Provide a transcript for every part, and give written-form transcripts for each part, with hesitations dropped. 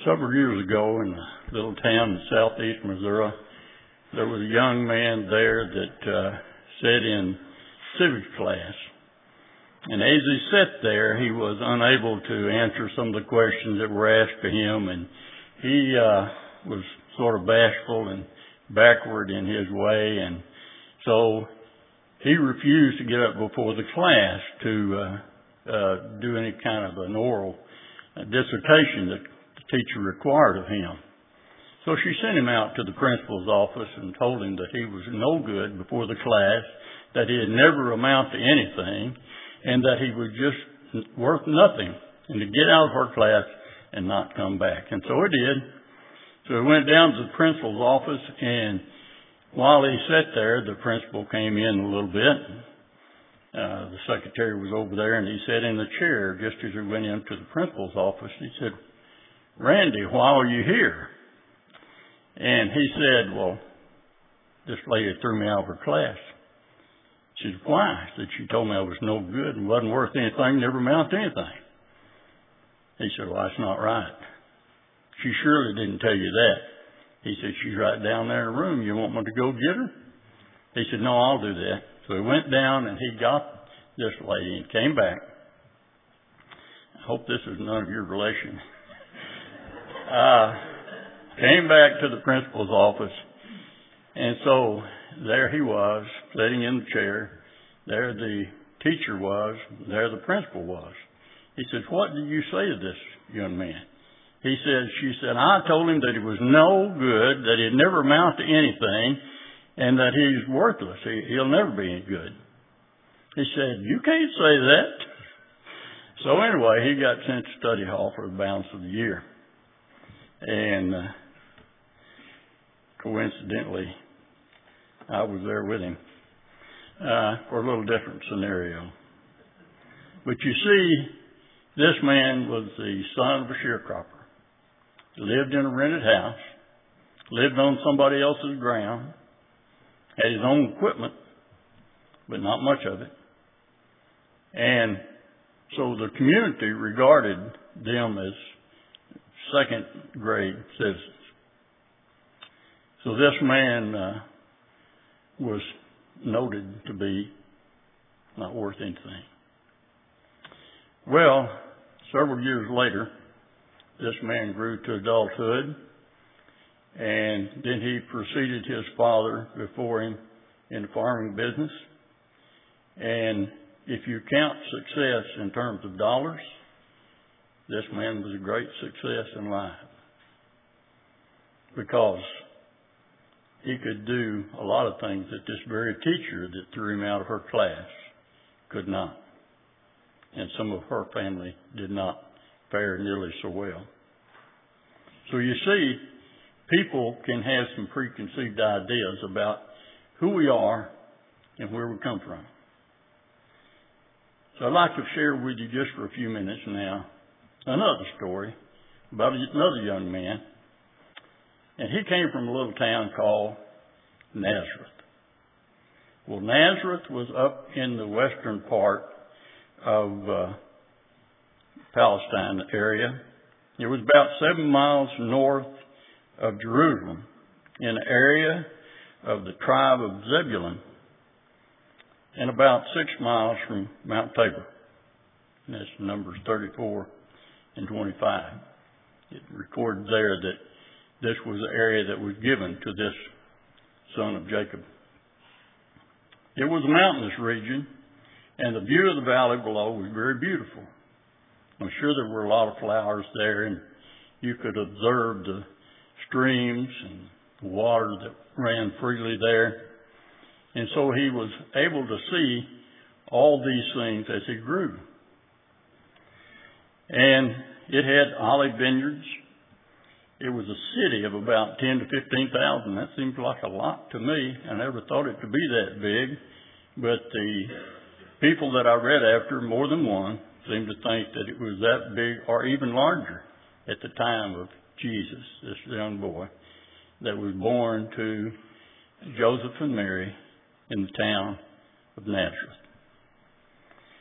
Several years ago in a little town in southeast Missouri, there was a young man there that sat in civics class. And as he sat there, he was unable to answer some of the questions that were asked to him, and he was sort of bashful and backward in his way, and so he refused to get up before the class to do any kind of an oral dissertation that the teacher required of him. So she sent him out to the principal's office and told him that he was no good before the class, that he'd never amount to anything, and that he was just worth nothing, and to get out of her class and not come back. And so he did. So he went down to the principal's office, and while he sat there, the principal came in a little bit. The secretary was over there, and he sat in the chair just as we went into the principal's office. He said, "Randy, why are you here?" And he said, "Well, this lady threw me out of her class." She said, "Why?" He said, "She told me I was no good and wasn't worth anything, never amounted to anything." He said, "Well, that's not right. She surely didn't tell you that." He said, "She's right down there in the room. You want me to go get her?" He said, "No, I'll do that." So he went down and he got this lady and came back. I hope this is none of your relation. Came back to the principal's office. And so there he was, sitting in the chair. There the teacher was. There the principal was. He said, "What did you say to this young man?" She said, "I told him that he was no good, that he'd never amount to anything, and that he's worthless. He'll never be any good." He said, "You can't say that." So anyway, he got sent to study hall for the balance of the year. And coincidentally, I was there with him for a little different scenario. But you see, this man was the son of a sharecropper. Lived in a rented house, lived on somebody else's ground, had his own equipment, but not much of it. And so the community regarded them as second grade citizens. So this man was noted to be not worth anything. Well, several years later, this man grew to adulthood, and then he preceded his father before him in the farming business. And if you count success in terms of dollars, this man was a great success in life, because he could do a lot of things that this very teacher that threw him out of her class could not. And some of her family did not fare nearly so well. So you see, people can have some preconceived ideas about who we are and where we come from. So I'd like to share with you just for a few minutes now another story about another young man. And he came from a little town called Nazareth. Well, Nazareth was up in the western part of Palestine area. It was about 7 miles north of Jerusalem, in an area of the tribe of Zebulun, and about 6 miles from Mount Tabor. And that's Numbers 34 and 25. It recorded there that this was the area that was given to this son of Jacob. It was a mountainous region, and the view of the valley below was very beautiful. I'm sure there were a lot of flowers there, and you could observe the streams and the water that ran freely there. And so he was able to see all these things as he grew. And it had olive vineyards. It was a city of about 10 to 15,000. That seems like a lot to me. I never thought it to be that big. But the people that I read after, more than one, seemed to think that it was that big or even larger at the time of Jesus, this young boy that was born to Joseph and Mary in the town of Nazareth.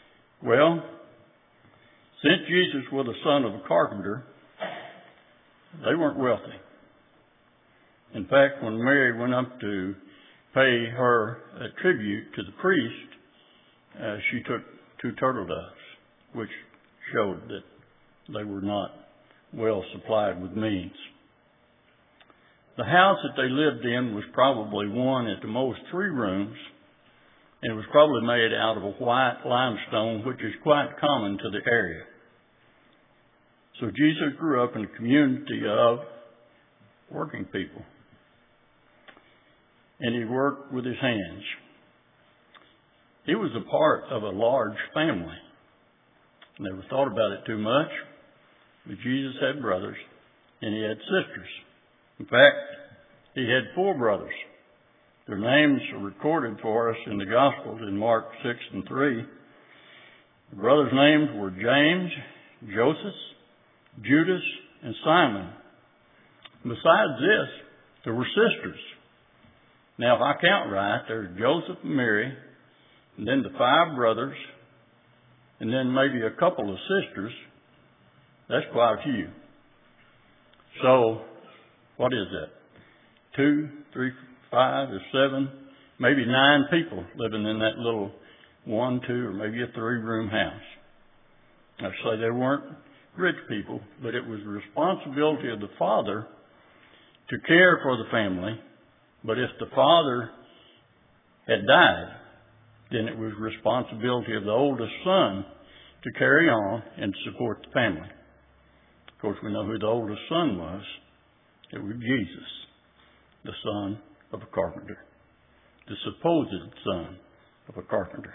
Well, since Jesus was the son of a carpenter, they weren't wealthy. In fact, when Mary went up to pay her tribute to the priest, she took 2 turtle doves, which showed that they were not well supplied with means. The house that they lived in was probably 1, at the most 3 rooms, and it was probably made out of a white limestone, which is quite common to the area. So Jesus grew up in a community of working people, and he worked with his hands. He was a part of a large family. Never thought about it too much, but Jesus had brothers and he had sisters. In fact, he had 4 brothers. Their names are recorded for us in the Gospels in Mark 6 and 3. The brothers' names were James, Joseph, Judas, and Simon. Besides this, there were sisters. Now, if I count right, there's Joseph and Mary, and then the 5 brothers, and then maybe a couple of sisters. That's quite a few. So, what is that? 2, 3, 5, or 7, maybe 9 people living in that little 1, 2, or maybe a 3-room house. I say they weren't rich people, but it was the responsibility of the father to care for the family. But if the father had died, then it was the responsibility of the oldest son to carry on and support the family. Of course, we know who the oldest son was. It was Jesus, the son of a carpenter, the supposed son of a carpenter.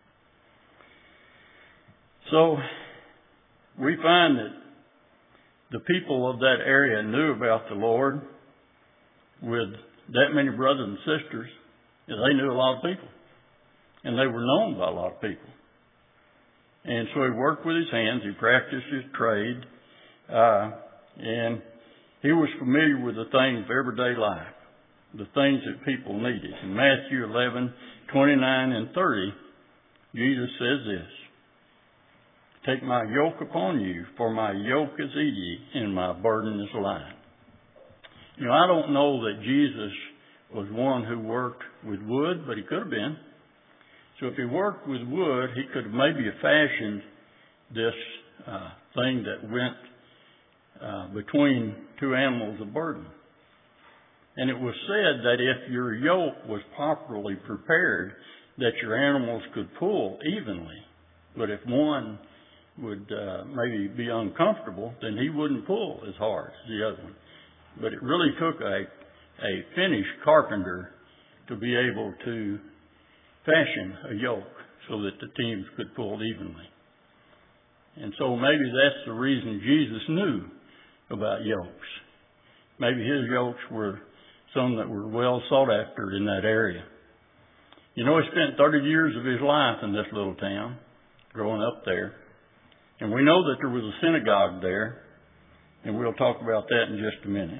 So, we find that the people of that area knew about the Lord. With that many brothers and sisters, they knew a lot of people. And they were known by a lot of people. And so he worked with his hands. He practiced his trade. And he was familiar with the things of everyday life, the things that people needed. In Matthew 11, 29 and 30, Jesus says this: "Take my yoke upon you, for my yoke is easy and my burden is light." You know, I don't know that Jesus was one who worked with wood, but he could have been. So if he worked with wood, he could have maybe fashioned this thing that went between 2 animals of burden. And it was said that if your yoke was properly prepared, that your animals could pull evenly. But if one would maybe be uncomfortable, then he wouldn't pull as hard as the other one. But it really took a finished carpenter to be able to fashion a yoke so that the teams could pull evenly. And so maybe that's the reason Jesus knew about yokes. Maybe his yokes were some that were well sought after in that area. You know, he spent 30 years of his life in this little town, growing up there. And we know that there was a synagogue there, and we'll talk about that in just a minute.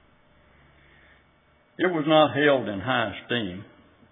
It was not held in high esteem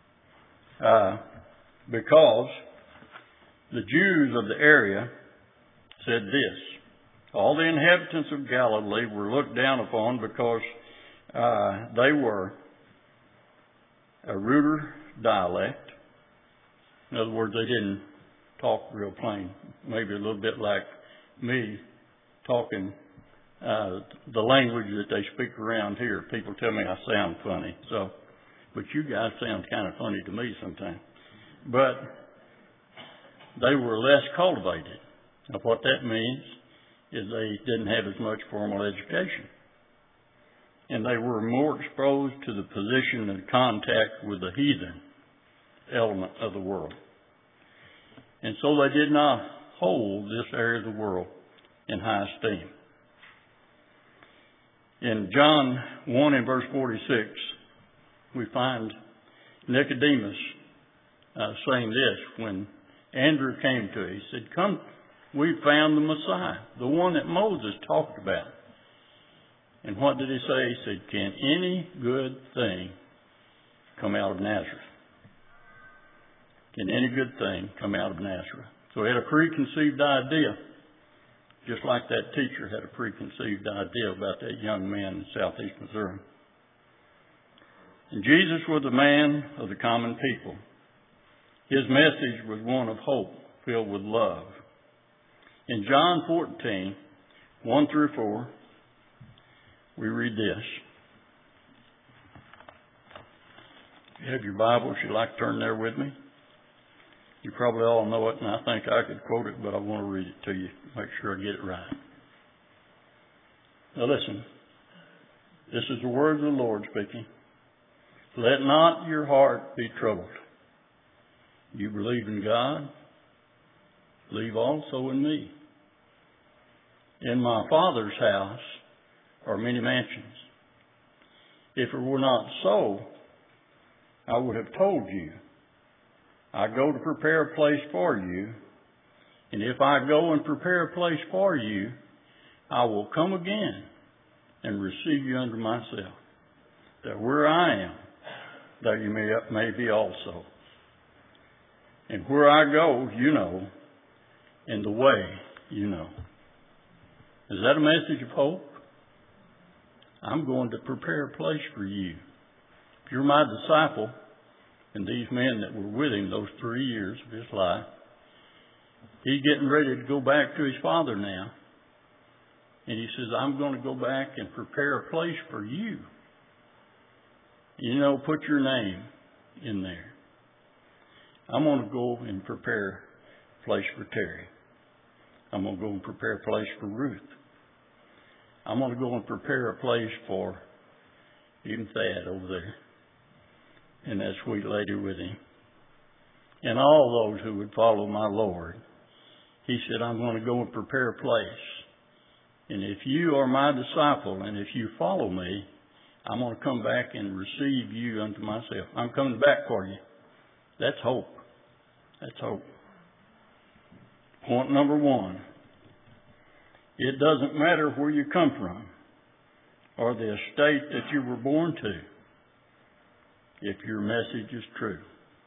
because the Jews of the area said this: all the inhabitants of Galilee were looked down upon because they were a ruder dialect. In other words, they didn't talk real plain. Maybe a little bit like me talking the language that they speak around here. People tell me I sound funny. But you guys sound kind of funny to me sometimes. But they were less cultivated. Now, what that means is they didn't have as much formal education. And they were more exposed to the position and contact with the heathen element of the world. And so they did not hold this area of the world in high esteem. In John 1 and verse 46, we find Nicodemus saying this when Andrew came to him. He said, "Come, we found the Messiah, the one that Moses talked about." And what did he say? He said, "Can any good thing come out of Nazareth?" Can any good thing come out of Nazareth? So he had a preconceived idea. just like that teacher had a preconceived idea about that young man in southeast Missouri. And Jesus was a man of the common people. His message was one of hope filled with love. In John 14, 1 through 4, we read this. If you have your Bibles, you'd like to turn there with me. You probably all know it, and I think I could quote it, but I want to read it to you, make sure I get it right. Now listen, this is the word of the Lord speaking. Let not your heart be troubled. You believe in God, believe also in me. In my Father's house are many mansions. If it were not so, I would have told you. I go to prepare a place for you, and if I go and prepare a place for you, I will come again and receive you unto myself, that where I am, that you may be also. And where I go, you know, and the way, you know. Is that a message of hope? I'm going to prepare a place for you. If you're my disciple, and these men that were with him those 3 years of his life, he's getting ready to go back to his Father now. And he says, I'm going to go back and prepare a place for you. You know, put your name in there. I'm going to go and prepare a place for Terry. I'm going to go and prepare a place for Ruth. I'm going to go and prepare a place for even Thad over there. And that sweet lady with him. And all those who would follow my Lord. He said, I'm going to go and prepare a place. And if you are my disciple, and if you follow me, I'm going to come back and receive you unto myself. I'm coming back for you. That's hope. That's hope. Point number 1. It doesn't matter where you come from or the estate that you were born to, if your message is true.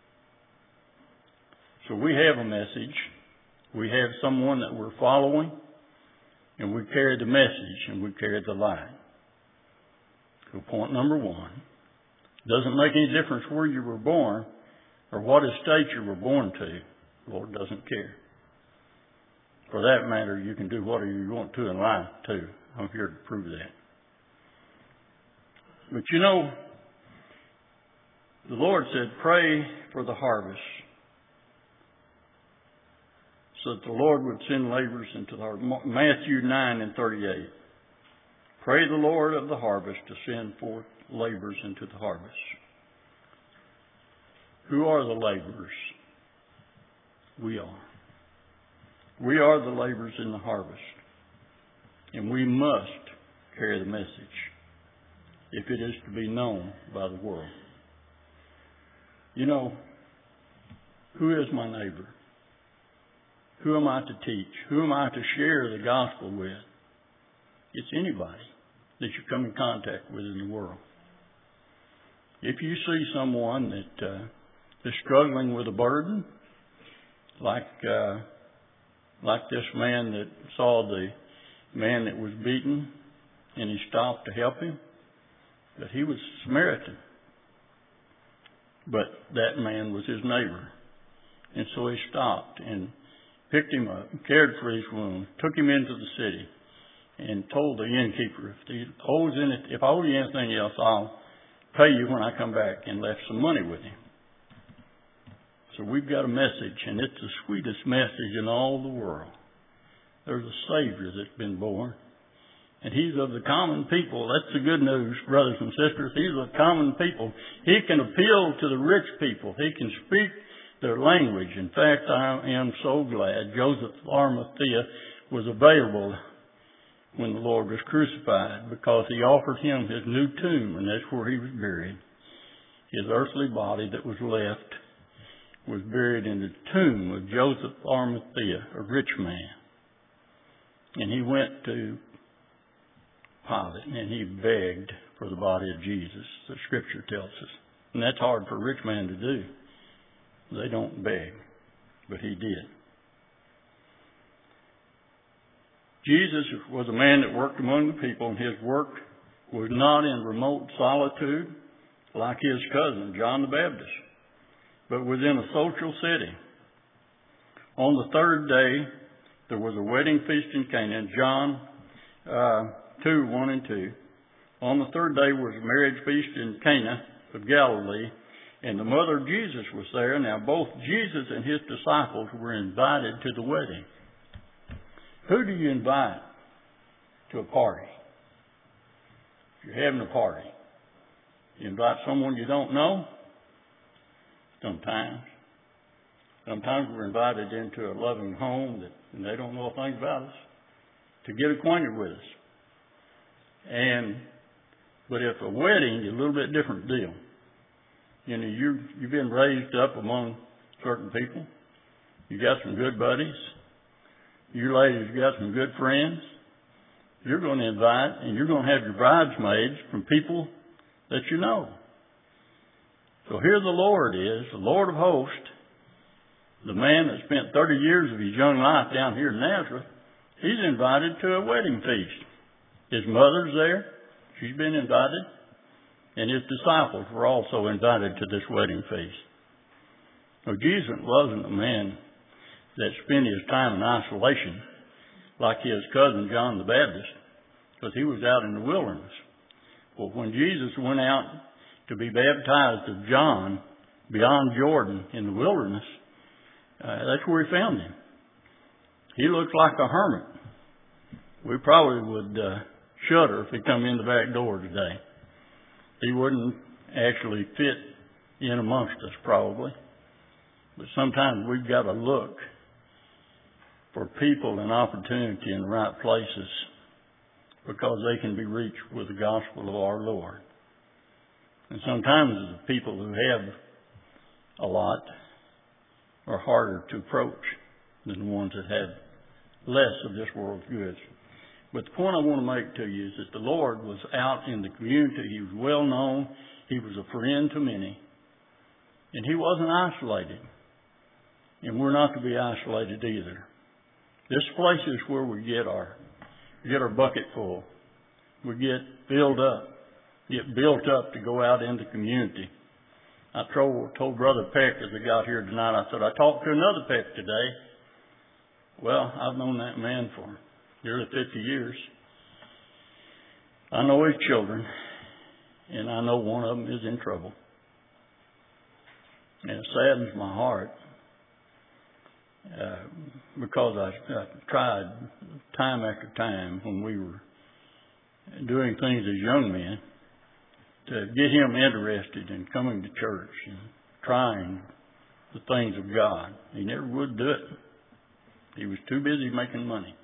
So we have a message. We have someone that we're following, and we carry the message, and we carry the light. So point number 1, doesn't make any difference where you were born or what estate you were born to. The Lord doesn't care. For that matter, you can do whatever you want to in life, too. I'm here to prove that. But you know, the Lord said, pray for the harvest, so that the Lord would send laborers into the harvest. Matthew 9:38. Pray the Lord of the harvest to send forth laborers into the harvest. Who are the laborers? We are. We are the laborers in the harvest. And we must carry the message if it is to be known by the world. You know, who is my neighbor? Who am I to teach? Who am I to share the gospel with? It's anybody that you come in contact with in the world. If you see someone that is struggling with a burden, like this man that saw the man that was beaten, and he stopped to help him, but he was Samaritan. But that man was his neighbor. And so he stopped and picked him up, cared for his wound, took him into the city, and told the innkeeper, if I owe you anything else, I'll pay you when I come back, and left some money with him. So we've got a message, and it's the sweetest message in all the world. There's a Savior that's been born, and He's of the common people. That's the good news, brothers and sisters. He's of the common people. He can appeal to the rich people. He can speak their language. In fact, I am so glad Joseph of Arimathea was available when the Lord was crucified, because he offered him his new tomb, and that's where he was buried. His earthly body that was left was buried in the tomb of Joseph of Arimathea, a rich man. And he went to Pilate and he begged for the body of Jesus, the Scripture tells us. And that's hard for a rich man to do. They don't beg, but he did. Jesus was a man that worked among the people, and his work was not in remote solitude like his cousin, John the Baptist, but was in a social setting. On the third day, there was a wedding feast in Cana, John 2, 1 and 2. On the third day was a marriage feast in Cana of Galilee, and the mother of Jesus was there. Now both Jesus and his disciples were invited to the wedding. Who do you invite to a party? If you're having a party, you invite someone you don't know? Sometimes. Sometimes we're invited into a loving home and they don't know a thing about us, to get acquainted with us. But if a wedding is a little bit different deal. You know, you've been raised up among certain people. You got some good buddies. You ladies got some good friends. You're going to invite and you're going to have your bridesmaids from people that you know. So here the Lord is, the Lord of hosts, the man that spent 30 years of his young life down here in Nazareth. He's invited to a wedding feast. His mother's there. She's been invited. And his disciples were also invited to this wedding feast. Now, Jesus wasn't a man that spent his time in isolation like his cousin John the Baptist, because he was out in the wilderness. Well, when Jesus went out to be baptized of John beyond Jordan in the wilderness, that's where he found him. He looked like a hermit. We probably would shudder if he come in the back door today. He wouldn't actually fit in amongst us, probably. But sometimes we've got to look for people and opportunity in the right places, because they can be reached with the gospel of our Lord. And sometimes the people who have a lot are harder to approach than the ones that have less of this world's goods. But the point I want to make to you is that the Lord was out in the community. He was well known. He was a friend to many. And he wasn't isolated. And we're not to be isolated either. This place is where we get our bucket full. We get filled up, get built up to go out in the community. I told Brother Peck as I got here tonight, I said, I talked to another Peck today. Well, I've known that man for nearly 50 years. I know his children, and I know one of them is in trouble. And it saddens my heart because I tried time after time when we were doing things as young men to get him interested in coming to church and trying the things of God. He never would do it. He was too busy making money.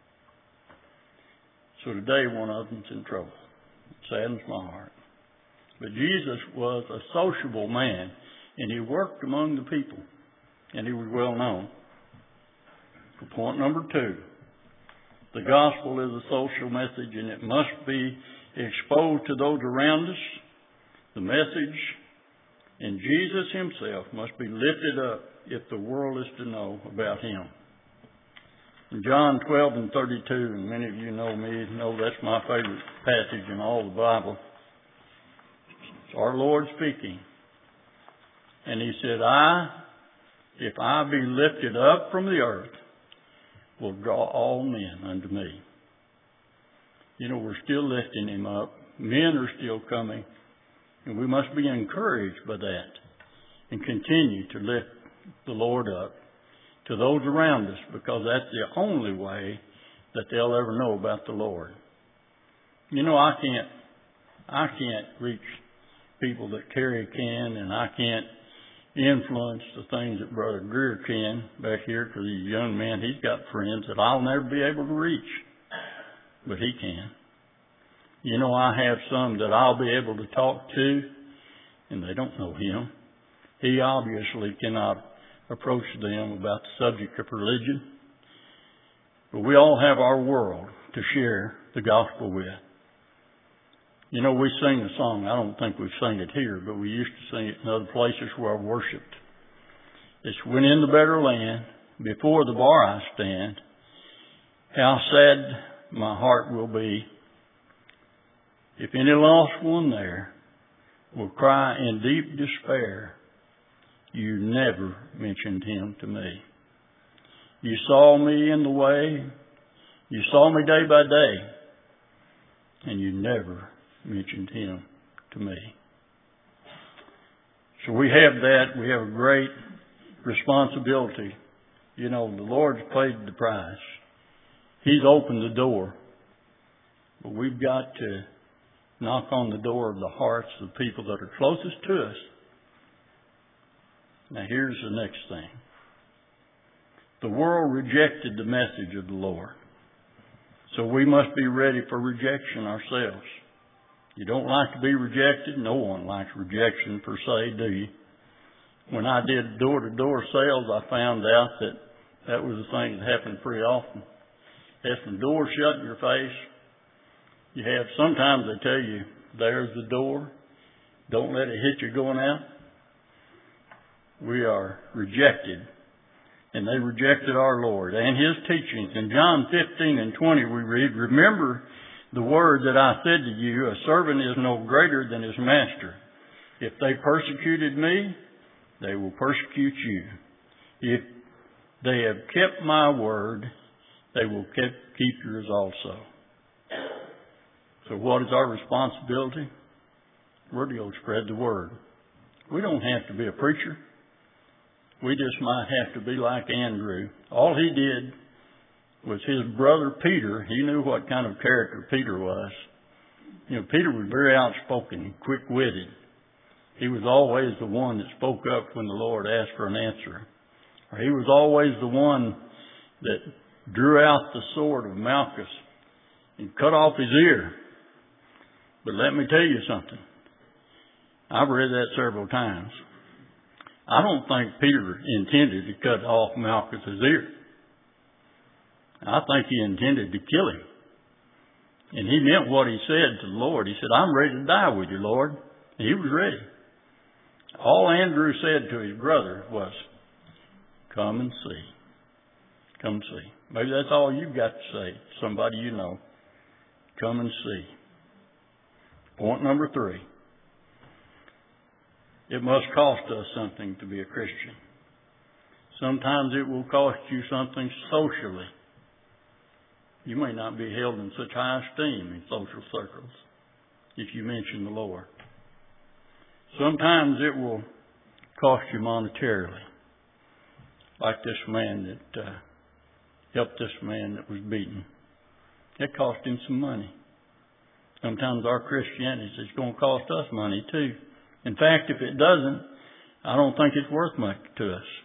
So today one of them's in trouble. It saddens my heart. But Jesus was a sociable man, and he worked among the people, and he was well known. For point number 2, the gospel is a social message, and it must be exposed to those around us. The message in Jesus himself must be lifted up if the world is to know about him. In John 12 and 32, and many of you know me, know that's my favorite passage in all the Bible. It's our Lord speaking. And he said, if I be lifted up from the earth, will draw all men unto me. You know, we're still lifting him up. Men are still coming. And we must be encouraged by that and continue to lift the Lord up to those around us, because that's the only way that they'll ever know about the Lord. You know, I can't reach people that Terry can, and I can't influence the things that Brother Greer can back here, because he's a young man. He's got friends that I'll never be able to reach, but he can. You know, I have some that I'll be able to talk to, and they don't know him. He obviously cannot approach them about the subject of religion. But we all have our world to share the gospel with. You know, we sing a song. I don't think we've sung it here, but we used to sing it in other places where I've worshipped. It's when in the better land, before the bar I stand, how sad my heart will be if any lost one there will cry in deep despair, "You never mentioned him to me. You saw me in the way. You saw me day by day. And you never mentioned him to me." So we have that. We have a great responsibility. You know, the Lord's paid the price. He's opened the door. But we've got to knock on the door of the hearts of the people that are closest to us. Now here's the next thing. The world rejected the message of the Lord. So we must be ready for rejection ourselves. You don't like to be rejected. No one likes rejection per se, do you? When I did door-to-door sales, I found out that was a thing that happened pretty often. Have some doors shut in your face. You have, sometimes they tell you, "There's the door. Don't let it hit you going out." We are rejected. And they rejected our Lord and His teachings. In John 15:20 we read, "Remember the word that I said to you, a servant is no greater than his master. If they persecuted me, they will persecute you. If they have kept my word, they will keep yours also." So what is our responsibility? We're to go spread the word. We don't have to be a preacher. We just might have to be like Andrew. All he did was his brother Peter. He knew what kind of character Peter was. You know, Peter was very outspoken, quick-witted. He was always the one that spoke up when the Lord asked for an answer. Or he was always the one that drew out the sword of Malchus and cut off his ear. But let me tell you something. I've read that several times. I don't think Peter intended to cut off Malchus's ear. I think he intended to kill him. And he meant what he said to the Lord. He said, "I'm ready to die with you, Lord." And he was ready. All Andrew said to his brother was, "Come and see. Come and see." Maybe that's all you've got to say to somebody you know. Come and see. Point number 3. It must cost us something to be a Christian. Sometimes it will cost you something socially. You may not be held in such high esteem in social circles if you mention the Lord. Sometimes it will cost you monetarily. Like this man that helped this man that was beaten. It cost him some money. Sometimes our Christianity is going to cost us money too. In fact, if it doesn't, I don't think it's worth much to us.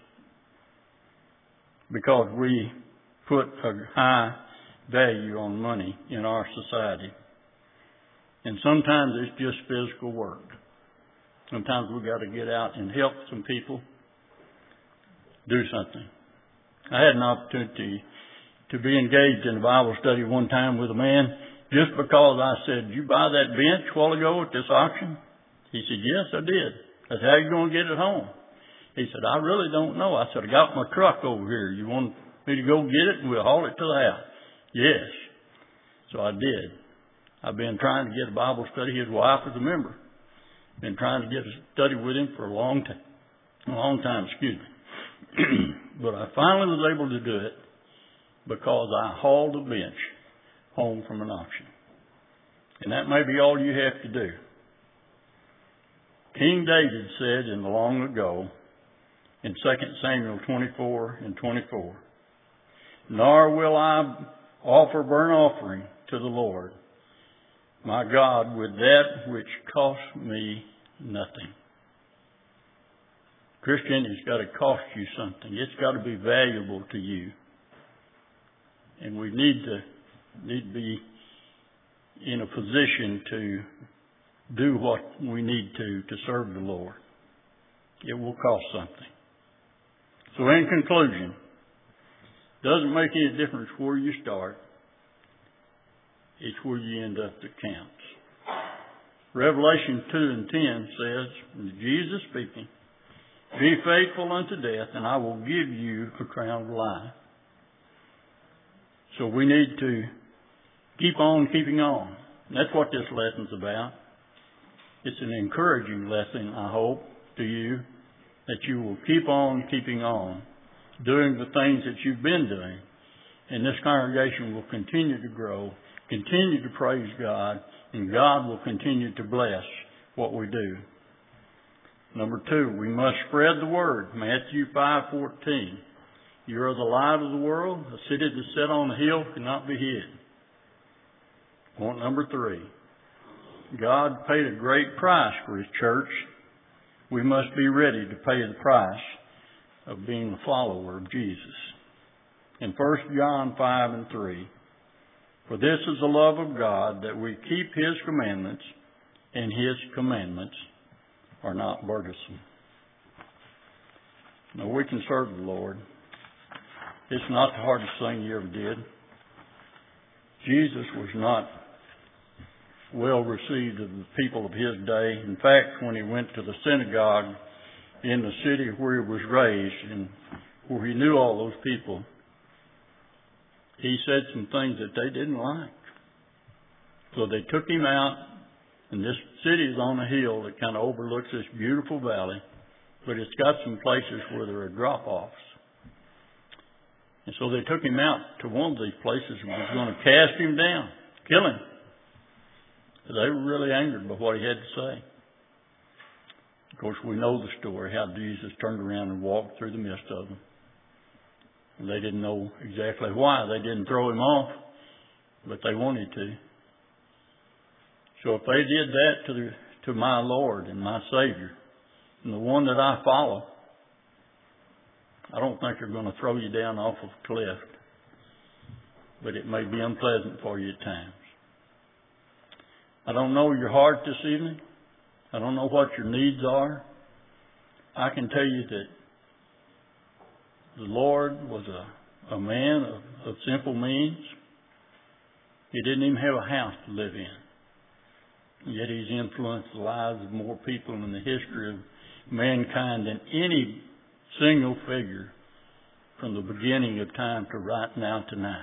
Because we put a high value on money in our society. And sometimes it's just physical work. Sometimes we've got to get out and help some people do something. I had an opportunity to be engaged in a Bible study one time with a man just because I said, "Did you buy that bench a while ago at this auction?" He said, "Yes, I did." I said, "How are you going to get it home?" He said, "I really don't know." I said, "I got my truck over here. You want me to go get it and we'll haul it to the house?" "Yes." So I did. I've been trying to get a Bible study. His wife is a member. Been trying to get a study with him for a long time, But I finally was able to do it because I hauled a bench home from an auction. And that may be all you have to do. King David said in the long ago, in 2 Samuel 24:24, "Nor will I offer burnt offering to the Lord, my God, with that which costs me nothing." Christianity's got to cost you something. It's got to be valuable to you. And we need to be in a position to do what we need to serve the Lord. It will cost something. So in conclusion, doesn't make any difference where you start. It's where you end up that counts. Revelation 2:10 says, Jesus speaking, "Be faithful unto death, and I will give you a crown of life." So we need to keep on keeping on. That's what this lesson's about. It's an encouraging lesson, I hope, to you, that you will keep on keeping on, doing the things that you've been doing. And this congregation will continue to grow, continue to praise God, and God will continue to bless what we do. Number 2, we must spread the word. Matthew 5:14. You are the light of the world. A city that's set on a hill cannot be hid. Point number 3. God paid a great price for His church. We must be ready to pay the price of being a follower of Jesus. In 1 John 5:3, for this is the love of God, that we keep His commandments, and His commandments are not burdensome. Now, we can serve the Lord. It's not the hardest thing you ever did. Jesus was not well received of the people of His day. In fact, when He went to the synagogue in the city where He was raised and where He knew all those people, He said some things that they didn't like. So they took Him out, and this city is on a hill that kind of overlooks this beautiful valley, but it's got some places where there are drop-offs. And so they took Him out to one of these places and was going to cast Him down, kill Him. They were really angered by what He had to say. Of course, we know the story, how Jesus turned around and walked through the midst of them. And they didn't know exactly why. They didn't throw Him off, but they wanted to. So if they did that to my Lord and my Savior, and the one that I follow, I don't think they're going to throw you down off of a cliff. But it may be unpleasant for you at times. I don't know your heart this evening. I don't know what your needs are. I can tell you that the Lord was a man of simple means. He didn't even have a house to live in. Yet He's influenced the lives of more people in the history of mankind than any single figure from the beginning of time to right now tonight.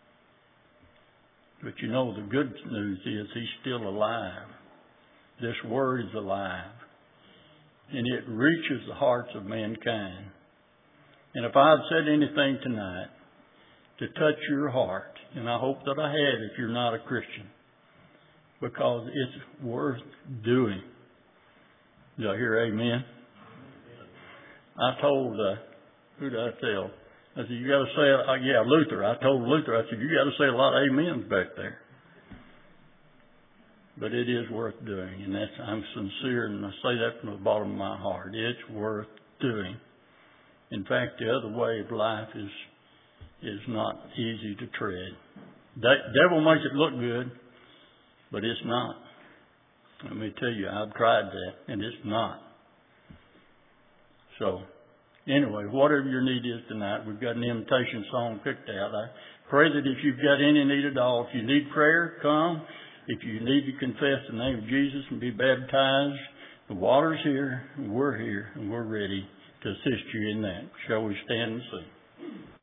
But you know, the good news is He's still alive. This Word is alive. And it reaches the hearts of mankind. And if I've said anything tonight to touch your heart, and I hope that I have if you're not a Christian, because it's worth doing. Did I hear amen? I told, who did I tell? I said, you got to say, Luther. I told Luther, I said, you got to say a lot of amens back there. But it is worth doing, and I'm sincere, and I say that from the bottom of my heart. It's worth doing. In fact, the other way of life is not easy to tread. The devil makes it look good, but it's not. Let me tell you, I've tried that, and it's not. So, anyway, whatever your need is tonight, we've got an invitation song picked out. I pray that if you've got any need at all, if you need prayer, come. If you need to confess the name of Jesus and be baptized, the water's here, and we're ready to assist you in that. Shall we stand and sing?